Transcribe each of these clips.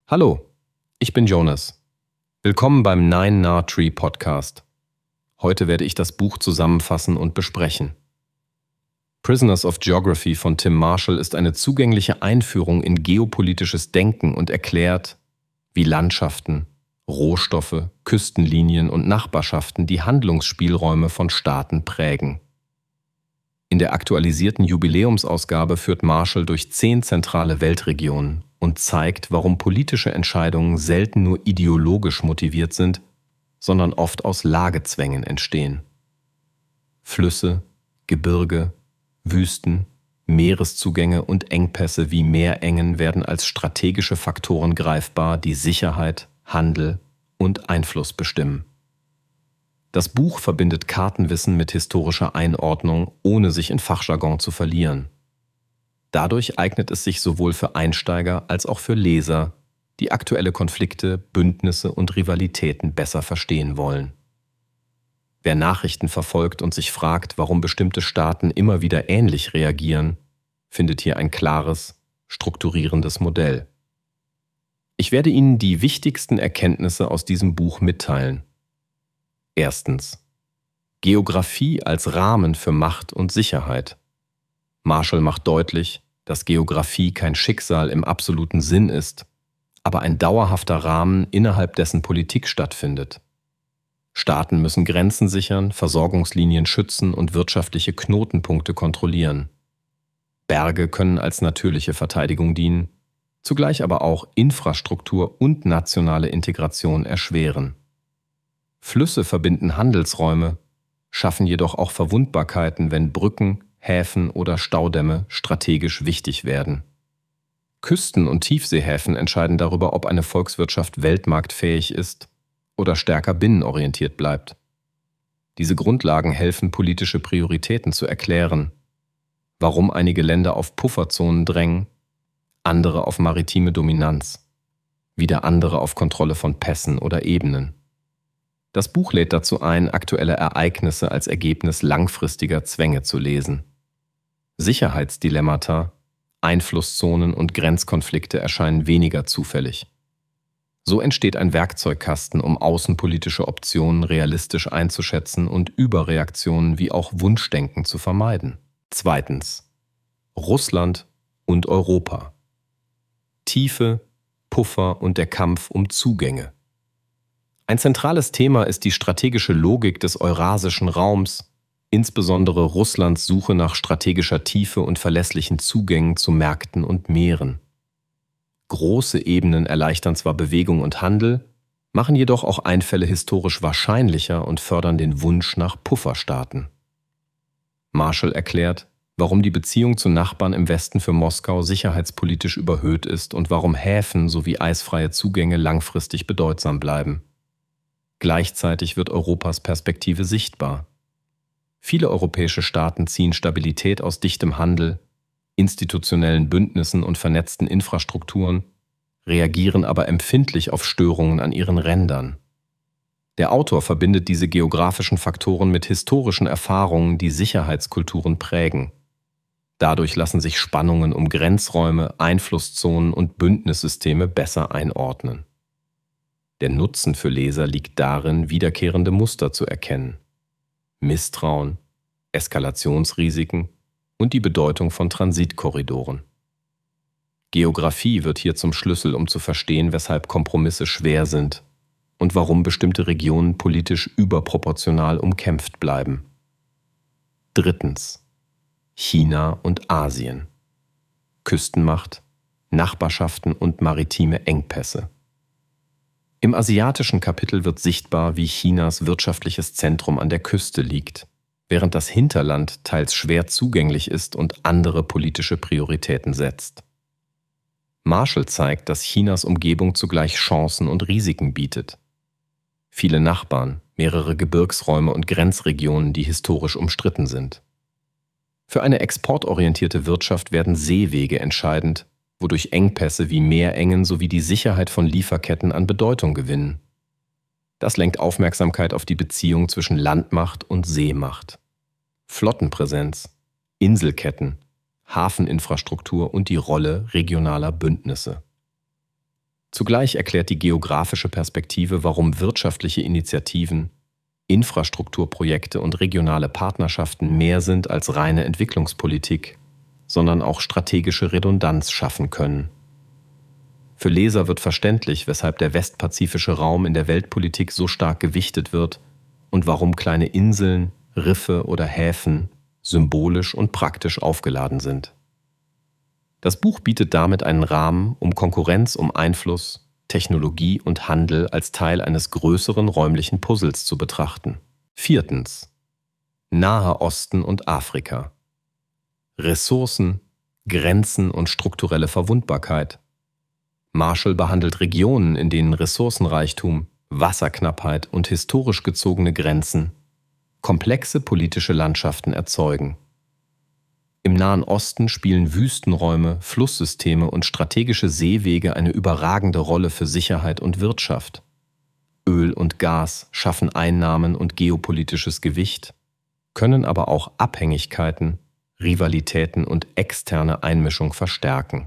Hallo, ich bin Jonas. Willkommen beim Nine Nah Tree Podcast. Heute werde ich das Buch zusammenfassen und besprechen. Prisoners of Geography von Tim Marshall ist eine zugängliche Einführung in geopolitisches Denken und erklärt, wie Landschaften, Rohstoffe, Küstenlinien und Nachbarschaften die Handlungsspielräume von Staaten prägen. In der aktualisierten Jubiläumsausgabe führt Marshall durch 10 zentrale Weltregionen und zeigt, warum politische Entscheidungen selten nur ideologisch motiviert sind, sondern oft aus Lagezwängen entstehen. Flüsse, Gebirge, Wüsten, Meereszugänge und Engpässe wie Meerengen werden als strategische Faktoren greifbar, die Sicherheit, Handel und Einfluss bestimmen. Das Buch verbindet Kartenwissen mit historischer Einordnung, ohne sich in Fachjargon zu verlieren. Dadurch eignet es sich sowohl für Einsteiger als auch für Leser, die aktuelle Konflikte, Bündnisse und Rivalitäten besser verstehen wollen. Wer Nachrichten verfolgt und sich fragt, warum bestimmte Staaten immer wieder ähnlich reagieren, findet hier ein klares, strukturierendes Modell. Ich werde Ihnen die wichtigsten Erkenntnisse aus diesem Buch mitteilen. Erstens. Geografie als Rahmen für Macht und Sicherheit. Marshall macht deutlich, dass Geografie kein Schicksal im absoluten Sinn ist, aber ein dauerhafter Rahmen, innerhalb dessen Politik stattfindet. Staaten müssen Grenzen sichern, Versorgungslinien schützen und wirtschaftliche Knotenpunkte kontrollieren. Berge können als natürliche Verteidigung dienen, zugleich aber auch Infrastruktur und nationale Integration erschweren. Flüsse verbinden Handelsräume, schaffen jedoch auch Verwundbarkeiten, wenn Brücken, Häfen oder Staudämme strategisch wichtig werden. Küsten- und Tiefseehäfen entscheiden darüber, ob eine Volkswirtschaft weltmarktfähig ist oder stärker binnenorientiert bleibt. Diese Grundlagen helfen, politische Prioritäten zu erklären, warum einige Länder auf Pufferzonen drängen, andere auf maritime Dominanz, wieder andere auf Kontrolle von Pässen oder Ebenen. Das Buch lädt dazu ein, aktuelle Ereignisse als Ergebnis langfristiger Zwänge zu lesen. Sicherheitsdilemmata, Einflusszonen und Grenzkonflikte erscheinen weniger zufällig. So entsteht ein Werkzeugkasten, um außenpolitische Optionen realistisch einzuschätzen und Überreaktionen wie auch Wunschdenken zu vermeiden. Zweitens. Russland und Europa. Tiefe, Puffer und der Kampf um Zugänge. Ein zentrales Thema ist die strategische Logik des eurasischen Raums, insbesondere Russlands Suche nach strategischer Tiefe und verlässlichen Zugängen zu Märkten und Meeren. Große Ebenen erleichtern zwar Bewegung und Handel, machen jedoch auch Einfälle historisch wahrscheinlicher und fördern den Wunsch nach Pufferstaaten. Marshall erklärt, warum die Beziehung zu Nachbarn im Westen für Moskau sicherheitspolitisch überhöht ist und warum Häfen sowie eisfreie Zugänge langfristig bedeutsam bleiben. Gleichzeitig wird Europas Perspektive sichtbar. Viele europäische Staaten ziehen Stabilität aus dichtem Handel, institutionellen Bündnissen und vernetzten Infrastrukturen, reagieren aber empfindlich auf Störungen an ihren Rändern. Der Autor verbindet diese geografischen Faktoren mit historischen Erfahrungen, die Sicherheitskulturen prägen. Dadurch lassen sich Spannungen um Grenzräume, Einflusszonen und Bündnissysteme besser einordnen. Der Nutzen für Leser liegt darin, wiederkehrende Muster zu erkennen. Misstrauen, Eskalationsrisiken und die Bedeutung von Transitkorridoren. Geografie wird hier zum Schlüssel, um zu verstehen, weshalb Kompromisse schwer sind und warum bestimmte Regionen politisch überproportional umkämpft bleiben. Drittens. China und Asien. Küstenmacht, Nachbarschaften und maritime Engpässe. Im asiatischen Kapitel wird sichtbar, wie Chinas wirtschaftliches Zentrum an der Küste liegt, während das Hinterland teils schwer zugänglich ist und andere politische Prioritäten setzt. Marshall zeigt, dass Chinas Umgebung zugleich Chancen und Risiken bietet. Viele Nachbarn, mehrere Gebirgsräume und Grenzregionen, die historisch umstritten sind. Für eine exportorientierte Wirtschaft werden Seewege entscheidend, wodurch Engpässe wie Meerengen sowie die Sicherheit von Lieferketten an Bedeutung gewinnen. Das lenkt Aufmerksamkeit auf die Beziehung zwischen Landmacht und Seemacht. Flottenpräsenz, Inselketten, Hafeninfrastruktur und die Rolle regionaler Bündnisse. Zugleich erklärt die geografische Perspektive, warum wirtschaftliche Initiativen, Infrastrukturprojekte und regionale Partnerschaften mehr sind als reine Entwicklungspolitik, sondern auch strategische Redundanz schaffen können. Für Leser wird verständlich, weshalb der westpazifische Raum in der Weltpolitik so stark gewichtet wird und warum kleine Inseln, Riffe oder Häfen symbolisch und praktisch aufgeladen sind. Das Buch bietet damit einen Rahmen, um Konkurrenz um Einfluss, Technologie und Handel als Teil eines größeren räumlichen Puzzles zu betrachten. 4. Nahe Osten und Afrika. Ressourcen, Grenzen und strukturelle Verwundbarkeit. Marshall behandelt Regionen, in denen Ressourcenreichtum, Wasserknappheit und historisch gezogene Grenzen komplexe politische Landschaften erzeugen. Im Nahen Osten spielen Wüstenräume, Flusssysteme und strategische Seewege eine überragende Rolle für Sicherheit und Wirtschaft. Öl und Gas schaffen Einnahmen und geopolitisches Gewicht, können aber auch Abhängigkeiten, Rivalitäten und externe Einmischung verstärken.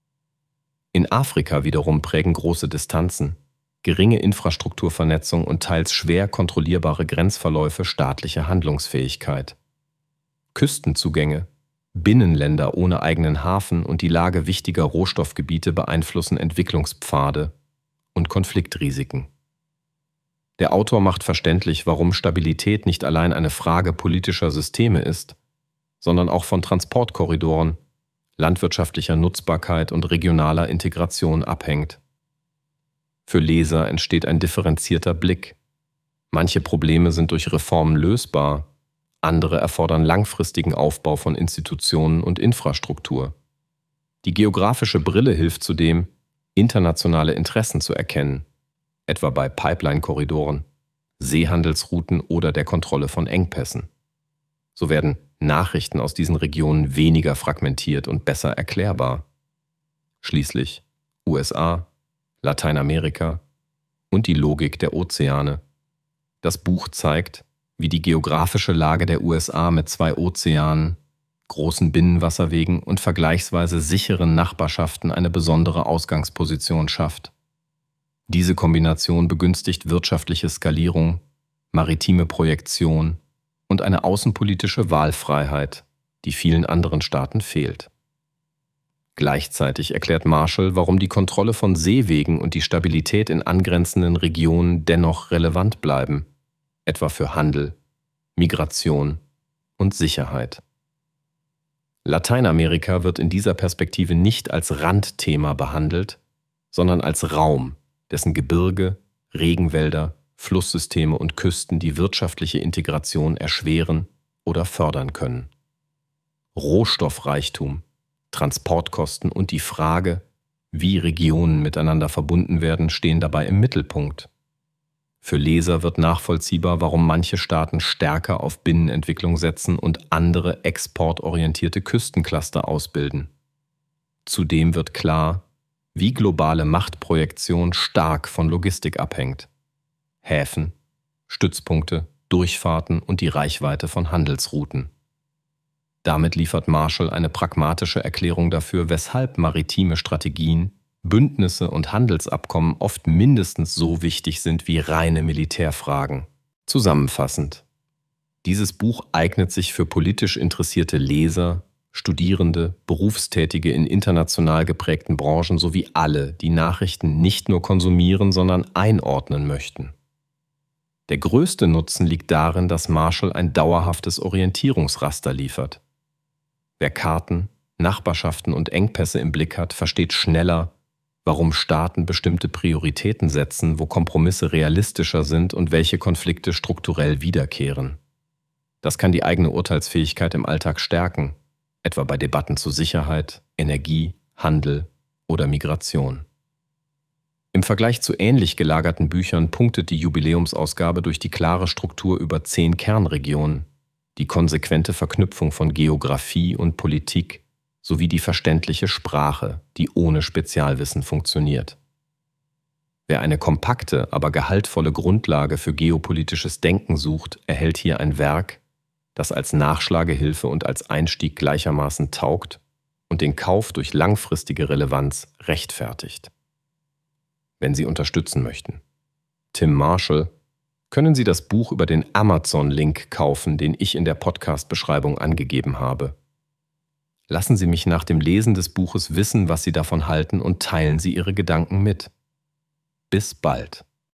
In Afrika wiederum prägen große Distanzen, geringe Infrastrukturvernetzung und teils schwer kontrollierbare Grenzverläufe staatliche Handlungsfähigkeit. Küstenzugänge, Binnenländer ohne eigenen Hafen und die Lage wichtiger Rohstoffgebiete beeinflussen Entwicklungspfade und Konfliktrisiken. Der Autor macht verständlich, warum Stabilität nicht allein eine Frage politischer Systeme ist, sondern auch von Transportkorridoren, landwirtschaftlicher Nutzbarkeit und regionaler Integration abhängt. Für Leser entsteht ein differenzierter Blick. Manche Probleme sind durch Reformen lösbar, andere erfordern langfristigen Aufbau von Institutionen und Infrastruktur. Die geografische Brille hilft zudem, internationale Interessen zu erkennen, etwa bei Pipeline-Korridoren, Seehandelsrouten oder der Kontrolle von Engpässen. So werden Nachrichten aus diesen Regionen weniger fragmentiert und besser erklärbar. Schließlich USA, Lateinamerika und die Logik der Ozeane. Das Buch zeigt, wie die geografische Lage der USA mit 2 Ozeanen, großen Binnenwasserwegen und vergleichsweise sicheren Nachbarschaften eine besondere Ausgangsposition schafft. Diese Kombination begünstigt wirtschaftliche Skalierung, maritime Projektion und eine außenpolitische Wahlfreiheit, die vielen anderen Staaten fehlt. Gleichzeitig erklärt Marshall, warum die Kontrolle von Seewegen und die Stabilität in angrenzenden Regionen dennoch relevant bleiben, etwa für Handel, Migration und Sicherheit. Lateinamerika wird in dieser Perspektive nicht als Randthema behandelt, sondern als Raum, dessen Gebirge, Regenwälder, Flusssysteme und Küsten die wirtschaftliche Integration erschweren oder fördern können. Rohstoffreichtum, Transportkosten und die Frage, wie Regionen miteinander verbunden werden, stehen dabei im Mittelpunkt. Für Leser wird nachvollziehbar, warum manche Staaten stärker auf Binnenentwicklung setzen und andere exportorientierte Küstencluster ausbilden. Zudem wird klar, wie globale Machtprojektion stark von Logistik abhängt. Häfen, Stützpunkte, Durchfahrten und die Reichweite von Handelsrouten. Damit liefert Marshall eine pragmatische Erklärung dafür, weshalb maritime Strategien, Bündnisse und Handelsabkommen oft mindestens so wichtig sind wie reine Militärfragen. Zusammenfassend: Dieses Buch eignet sich für politisch interessierte Leser, Studierende, Berufstätige in international geprägten Branchen sowie alle, die Nachrichten nicht nur konsumieren, sondern einordnen möchten. Der größte Nutzen liegt darin, dass Marshall ein dauerhaftes Orientierungsraster liefert. Wer Karten, Nachbarschaften und Engpässe im Blick hat, versteht schneller, warum Staaten bestimmte Prioritäten setzen, wo Kompromisse realistischer sind und welche Konflikte strukturell wiederkehren. Das kann die eigene Urteilsfähigkeit im Alltag stärken, etwa bei Debatten zu Sicherheit, Energie, Handel oder Migration. Im Vergleich zu ähnlich gelagerten Büchern punktet die Jubiläumsausgabe durch die klare Struktur über 10 Kernregionen, die konsequente Verknüpfung von Geografie und Politik sowie die verständliche Sprache, die ohne Spezialwissen funktioniert. Wer eine kompakte, aber gehaltvolle Grundlage für geopolitisches Denken sucht, erhält hier ein Werk, das als Nachschlagehilfe und als Einstieg gleichermaßen taugt und den Kauf durch langfristige Relevanz rechtfertigt. wenn Sie unterstützen möchten. Tim Marshall, können Sie das Buch über den Amazon-Link kaufen, den ich in der Podcast-Beschreibung angegeben habe. Lassen Sie mich nach dem Lesen des Buches wissen, was Sie davon halten, und teilen Sie Ihre Gedanken mit. Bis bald.